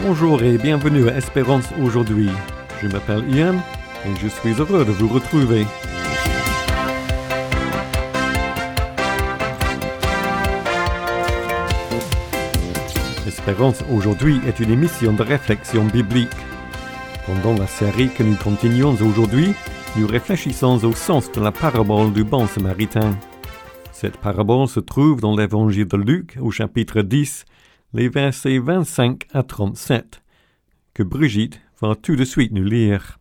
Bonjour et bienvenue à Espérance aujourd'hui. Je m'appelle Ian et je suis heureux de vous retrouver. Espérance aujourd'hui est une émission de réflexion biblique. Pendant la série que nous continuons aujourd'hui, nous réfléchissons au sens de la parabole du bon samaritain. Cette parabole se trouve dans l'évangile de Luc au chapitre 10, les versets 25 à 37, que Brigitte va tout de suite nous lire.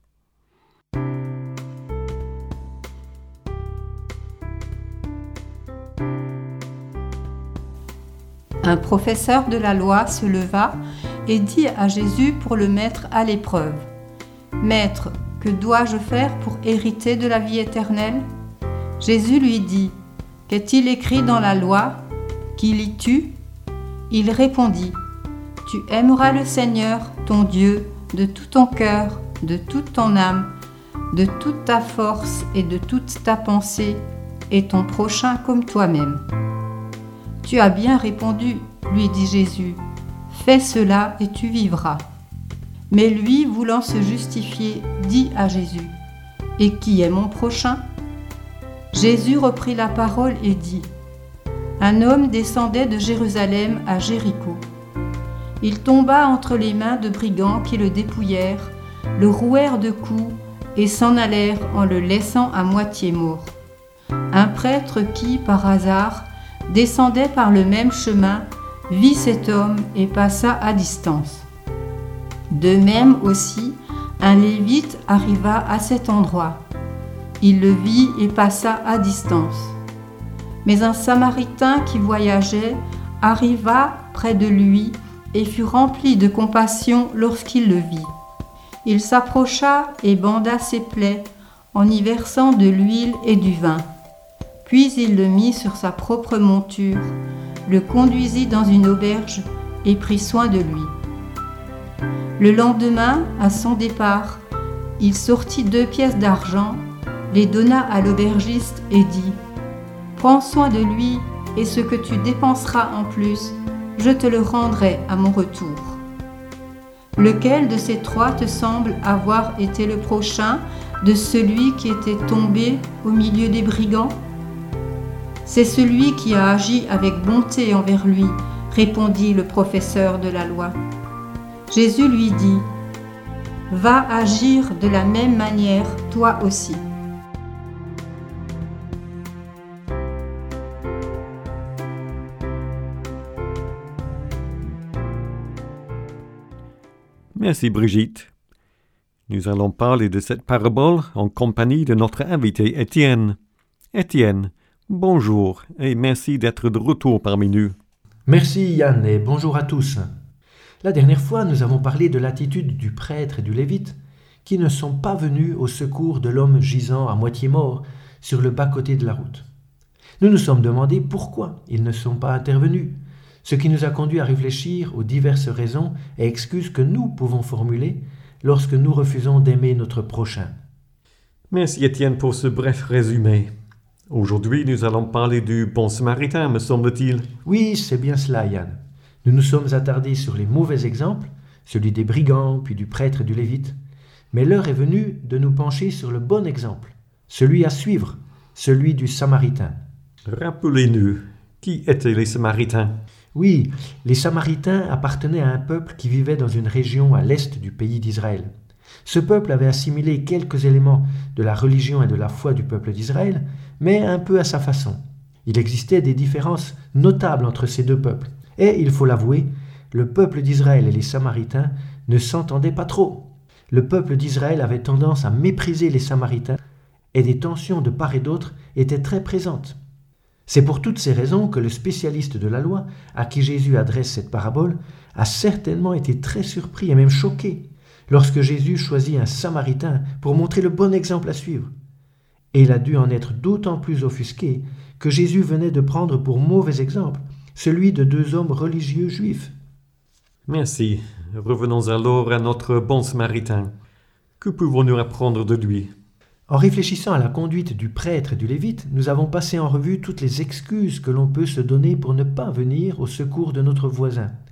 Un professeur de la loi se leva et dit à Jésus pour le mettre à l'épreuve : « Maître, que dois-je faire pour hériter de la vie éternelle ?» Jésus lui dit : « Qu'est-il écrit dans la loi ? Qui lis-tu » Il répondit : « Tu aimeras le Seigneur, ton Dieu, de tout ton cœur, de toute ton âme, de toute ta force et de toute ta pensée, et ton prochain comme toi-même. » « Tu as bien répondu, lui dit Jésus, fais cela et tu vivras. » Mais lui, voulant se justifier, dit à Jésus : « Et qui est mon prochain ?» Jésus reprit la parole et dit : « Un homme descendait de Jérusalem à Jéricho. Il tomba entre les mains de brigands qui le dépouillèrent, le rouèrent de coups et s'en allèrent en le laissant à moitié mort. Un prêtre qui, par hasard, descendait par le même chemin, vit cet homme et passa à distance. De même aussi, un Lévite arriva à cet endroit. Il le vit et passa à distance. Mais un Samaritain qui voyageait arriva près de lui et fut rempli de compassion lorsqu'il le vit. Il s'approcha et banda ses plaies en y versant de l'huile et du vin. Puis il le mit sur sa propre monture, le conduisit dans une auberge et prit soin de lui. Le lendemain, à son départ, il sortit 2 pièces d'argent, les donna à l'aubergiste et dit : « Prends soin de lui, et ce que tu dépenseras en plus, je te le rendrai à mon retour. » Lequel de ces 3 te semble avoir été le prochain de celui qui était tombé au milieu des brigands ? C'est celui qui a agi avec bonté envers lui, répondit le professeur de la loi. Jésus lui dit : « Va agir de la même manière, toi aussi. » Merci Brigitte. Nous allons parler de cette parabole en compagnie de notre invité Étienne. Étienne, bonjour et merci d'être de retour parmi nous. Merci Yann et bonjour à tous. La dernière fois, nous avons parlé de l'attitude du prêtre et du lévite qui ne sont pas venus au secours de l'homme gisant à moitié mort sur le bas-côté de la route. Nous nous sommes demandé pourquoi ils ne sont pas intervenus, ce qui nous a conduit à réfléchir aux diverses raisons et excuses que nous pouvons formuler lorsque nous refusons d'aimer notre prochain. Merci Étienne pour ce bref résumé. Aujourd'hui, nous allons parler du bon samaritain, me semble-t-il. Oui, c'est bien cela, Yann. Nous nous sommes attardés sur les mauvais exemples, celui des brigands, puis du prêtre et du lévite. Mais l'heure est venue de nous pencher sur le bon exemple, celui à suivre, celui du samaritain. Rappelez-nous, qui étaient les samaritains ? Oui, les samaritains appartenaient à un peuple qui vivait dans une région à l'est du pays d'Israël. Ce peuple avait assimilé quelques éléments de la religion et de la foi du peuple d'Israël, mais un peu à sa façon. Il existait des différences notables entre ces 2 peuples. Et, il faut l'avouer, le peuple d'Israël et les Samaritains ne s'entendaient pas trop. Le peuple d'Israël avait tendance à mépriser les Samaritains et des tensions de part et d'autre étaient très présentes. C'est pour toutes ces raisons que le spécialiste de la loi, à qui Jésus adresse cette parabole, a certainement été très surpris et même choqué lorsque Jésus choisit un Samaritain pour montrer le bon exemple à suivre. Et il a dû en être d'autant plus offusqué que Jésus venait de prendre pour mauvais exemple celui de 2 hommes religieux juifs. Merci. Revenons alors à notre bon samaritain. Que pouvons-nous apprendre de lui ? En réfléchissant à la conduite du prêtre et du lévite, nous avons passé en revue toutes les excuses que l'on peut se donner pour ne pas venir au secours de notre voisin.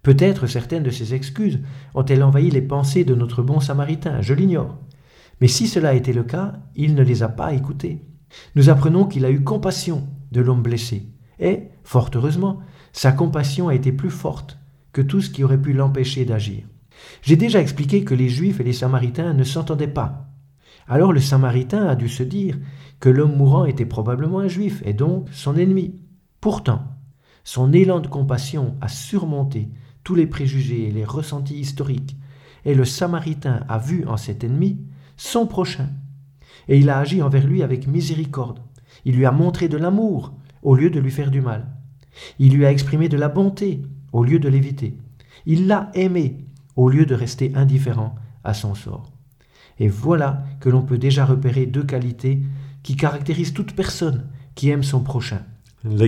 Peut-être certaines de ces excuses ont-elles envahi les pensées de notre bon Samaritain, je l'ignore. Mais si cela a été le cas, il ne les a pas écoutées. Nous apprenons qu'il a eu compassion de l'homme blessé. Et, fort heureusement, sa compassion a été plus forte que tout ce qui aurait pu l'empêcher d'agir. J'ai déjà expliqué que les Juifs et les Samaritains ne s'entendaient pas. Alors le Samaritain a dû se dire que l'homme mourant était probablement un Juif et donc son ennemi. Pourtant, son élan de compassion a surmonté tous les préjugés et les ressentis historiques, et le Samaritain a vu en cet ennemi son prochain. Et il a agi envers lui avec miséricorde. Il lui a montré de l'amour au lieu de lui faire du mal. Il lui a exprimé de la bonté au lieu de l'éviter. Il l'a aimé au lieu de rester indifférent à son sort. Et voilà que l'on peut déjà repérer 2 qualités qui caractérisent toute personne qui aime son prochain. Lesquelles ?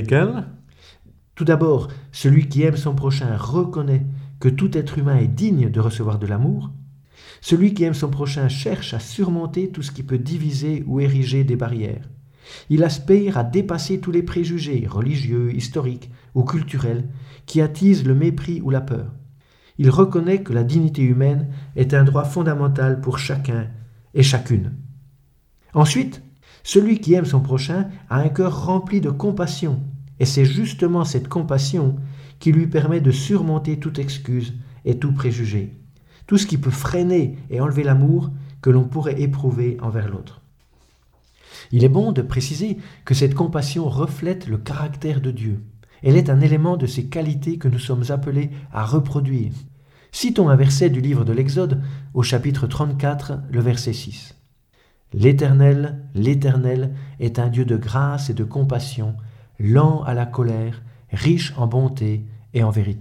Tout d'abord, celui qui aime son prochain reconnaît que tout être humain est digne de recevoir de l'amour. Celui qui aime son prochain cherche à surmonter tout ce qui peut diviser ou ériger des barrières. Il aspire à dépasser tous les préjugés religieux, historiques ou culturels qui attisent le mépris ou la peur. Il reconnaît que la dignité humaine est un droit fondamental pour chacun et chacune. Ensuite, celui qui aime son prochain a un cœur rempli de compassion, et c'est justement cette compassion qui lui permet de surmonter toute excuse et tout préjugé, tout ce qui peut freiner et enlever l'amour que l'on pourrait éprouver envers l'autre. Il est bon de préciser que cette compassion reflète le caractère de Dieu. Elle est un élément de ces qualités que nous sommes appelés à reproduire. Citons un verset du livre de l'Exode au chapitre 34, le verset 6. « L'Éternel, l'Éternel est un Dieu de grâce et de compassion, lent à la colère, riche en bonté et en vérité. »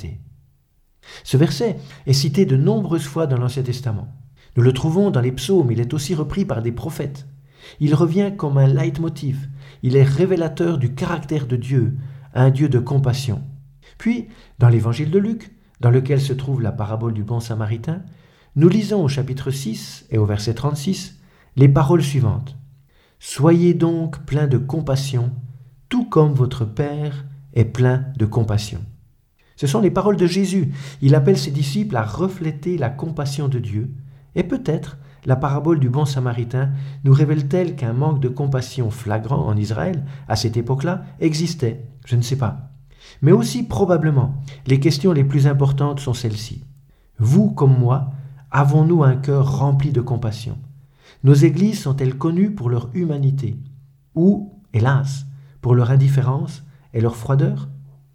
Ce verset est cité de nombreuses fois dans l'Ancien Testament. Nous le trouvons dans les psaumes, il est aussi repris par des prophètes. Il revient comme un leitmotiv, il est révélateur du caractère de Dieu, un Dieu de compassion. Puis, dans l'évangile de Luc, dans lequel se trouve la parabole du bon Samaritain, nous lisons au chapitre 6 et au verset 36 les paroles suivantes. « Soyez donc pleins de compassion, tout comme votre Père est plein de compassion. » Ce sont les paroles de Jésus. Il appelle ses disciples à refléter la compassion de Dieu. Et peut-être la parabole du bon Samaritain nous révèle-t-elle qu'un manque de compassion flagrant en Israël, à cette époque-là, existait. Je ne sais pas. Mais aussi, probablement, les questions les plus importantes sont celles-ci. Vous, comme moi, avons-nous un cœur rempli de compassion ? Nos églises sont-elles connues pour leur humanité ? Ou, hélas, pour leur indifférence et leur froideur ?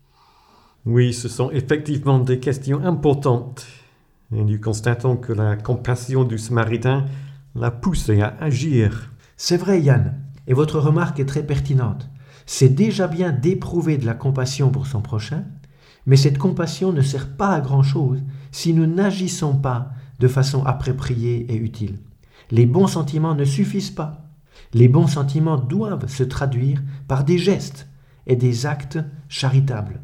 Oui, ce sont effectivement des questions importantes. Et nous constatons que la compassion du Samaritain l'a poussé à agir. C'est vrai, Yann, et votre remarque est très pertinente. C'est déjà bien d'éprouver de la compassion pour son prochain, mais cette compassion ne sert pas à grand-chose si nous n'agissons pas de façon appropriée et utile. Les bons sentiments ne suffisent pas. Les bons sentiments doivent se traduire par des gestes et des actes charitables.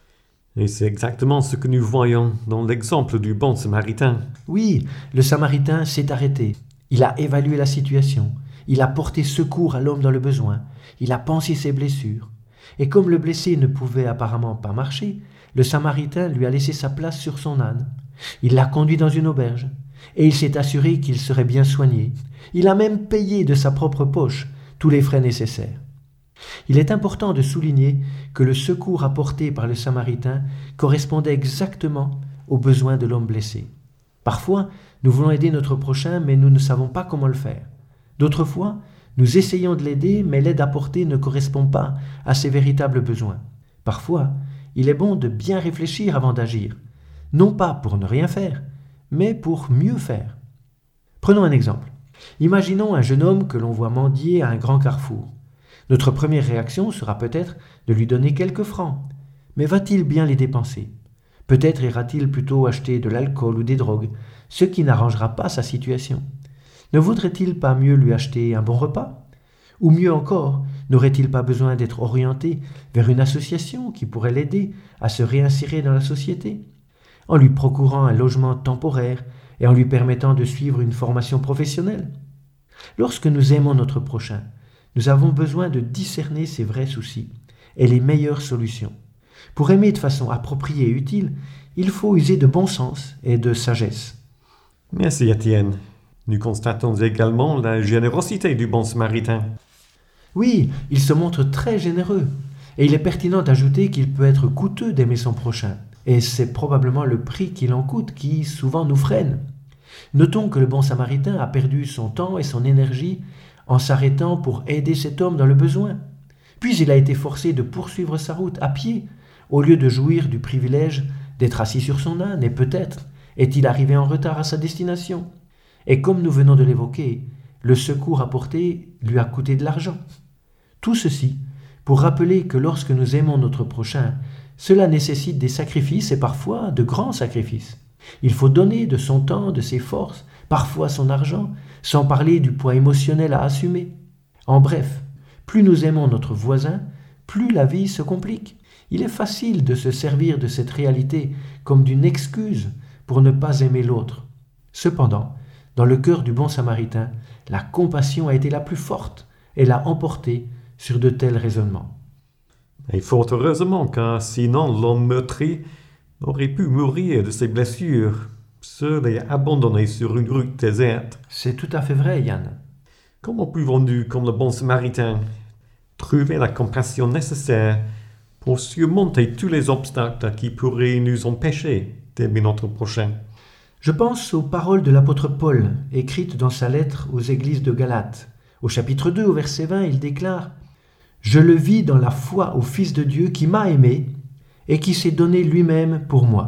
Et c'est exactement ce que nous voyons dans l'exemple du bon Samaritain. Oui, le Samaritain s'est arrêté. Il a évalué la situation. Il a porté secours à l'homme dans le besoin. Il a pansé ses blessures. Et comme le blessé ne pouvait apparemment pas marcher, le Samaritain lui a laissé sa place sur son âne. Il l'a conduit dans une auberge. Et il s'est assuré qu'il serait bien soigné. Il a même payé de sa propre poche tous les frais nécessaires. Il est important de souligner que le secours apporté par le Samaritain correspondait exactement aux besoins de l'homme blessé. Parfois, nous voulons aider notre prochain, mais nous ne savons pas comment le faire. D'autres fois, nous essayons de l'aider, mais l'aide apportée ne correspond pas à ses véritables besoins. Parfois, il est bon de bien réfléchir avant d'agir, non pas pour ne rien faire, mais pour mieux faire. Prenons un exemple. Imaginons un jeune homme que l'on voit mendier à un grand carrefour. Notre première réaction sera peut-être de lui donner quelques francs. Mais va-t-il bien les dépenser ? Peut-être ira-t-il plutôt acheter de l'alcool ou des drogues, ce qui n'arrangera pas sa situation. Ne vaudrait-il pas mieux lui acheter un bon repas ? Ou mieux encore, n'aurait-il pas besoin d'être orienté vers une association qui pourrait l'aider à se réinsérer dans la société, en lui procurant un logement temporaire et en lui permettant de suivre une formation professionnelle ? Lorsque nous aimons notre prochain, nous avons besoin de discerner ses vrais soucis et les meilleures solutions. Pour aimer de façon appropriée et utile, il faut user de bon sens et de sagesse. Merci Étienne. Nous constatons également la générosité du bon samaritain. Oui, il se montre très généreux. Et il est pertinent d'ajouter qu'il peut être coûteux d'aimer son prochain. Et c'est probablement le prix qu'il en coûte qui souvent nous freine. Notons que le bon samaritain a perdu son temps et son énergie en s'arrêtant pour aider cet homme dans le besoin. Puis il a été forcé de poursuivre sa route à pied, au lieu de jouir du privilège d'être assis sur son âne, et peut-être est-il arrivé en retard à sa destination. Et comme nous venons de l'évoquer, le secours apporté lui a coûté de l'argent. Tout ceci pour rappeler que lorsque nous aimons notre prochain, cela nécessite des sacrifices et parfois de grands sacrifices. Il faut donner de son temps, de ses forces, parfois son argent, sans parler du poids émotionnel à assumer. En bref, plus nous aimons notre voisin, plus la vie se complique. Il est facile de se servir de cette réalité comme d'une excuse pour ne pas aimer l'autre. Cependant, dans le cœur du bon samaritain, la compassion a été la plus forte et l'a emporté sur de tels raisonnements. Et fort heureusement, car sinon l'homme meurtri aurait pu mourir de ses blessures, seul et abandonné sur une route déserte. C'est tout à fait vrai, Yann. Comment pouvons-nous, comme le bon samaritain, trouver la compassion nécessaire pour surmonter tous les obstacles qui pourraient nous empêcher d'aimer notre prochain? Je pense aux paroles de l'apôtre Paul, écrites dans sa lettre aux églises de Galate. Au chapitre 2, au verset 20, il déclare « Je le vis dans la foi au Fils de Dieu qui m'a aimé et qui s'est donné lui-même pour moi. »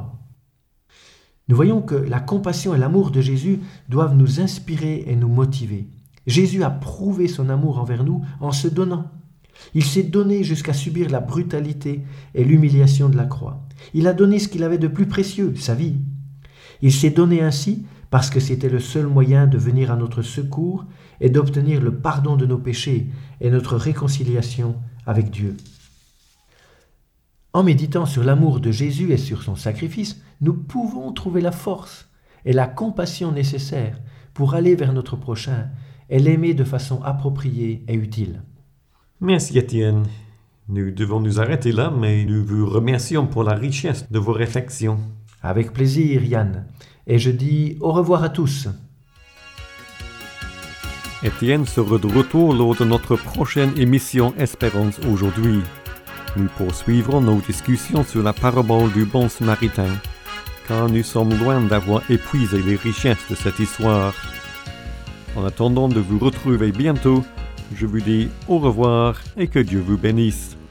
Nous voyons que la compassion et l'amour de Jésus doivent nous inspirer et nous motiver. Jésus a prouvé son amour envers nous en se donnant. Il s'est donné jusqu'à subir la brutalité et l'humiliation de la croix. Il a donné ce qu'il avait de plus précieux, sa vie. Il s'est donné ainsi parce que c'était le seul moyen de venir à notre secours et d'obtenir le pardon de nos péchés et notre réconciliation avec Dieu. En méditant sur l'amour de Jésus et sur son sacrifice, nous pouvons trouver la force et la compassion nécessaires pour aller vers notre prochain et l'aimer de façon appropriée et utile. Merci Étienne. Nous devons nous arrêter là, mais nous vous remercions pour la richesse de vos réflexions. Avec plaisir, Yann. Et je dis au revoir à tous. Étienne sera de retour lors de notre prochaine émission Espérance aujourd'hui. Nous poursuivrons nos discussions sur la parabole du bon samaritain, car nous sommes loin d'avoir épuisé les richesses de cette histoire. En attendant de vous retrouver bientôt, je vous dis au revoir et que Dieu vous bénisse.